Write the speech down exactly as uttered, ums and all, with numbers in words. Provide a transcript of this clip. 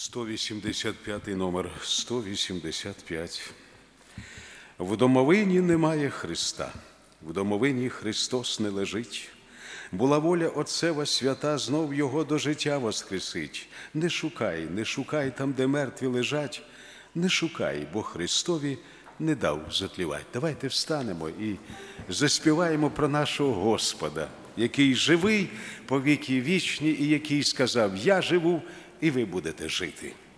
сто вісімдесят п'ятий номер, сто вісімдесят п'ять. В домовині немає Христа, в домовині Христос не лежить. Була воля Отцева свята, знов Його до життя воскресить. Не шукай, не шукай там, де мертві лежать, не шукай, бо Христові не дав затлівать. Давайте встанемо і заспіваємо про нашого Господа, який живий по віки вічні і який сказав: «Я живу, і ви будете жити».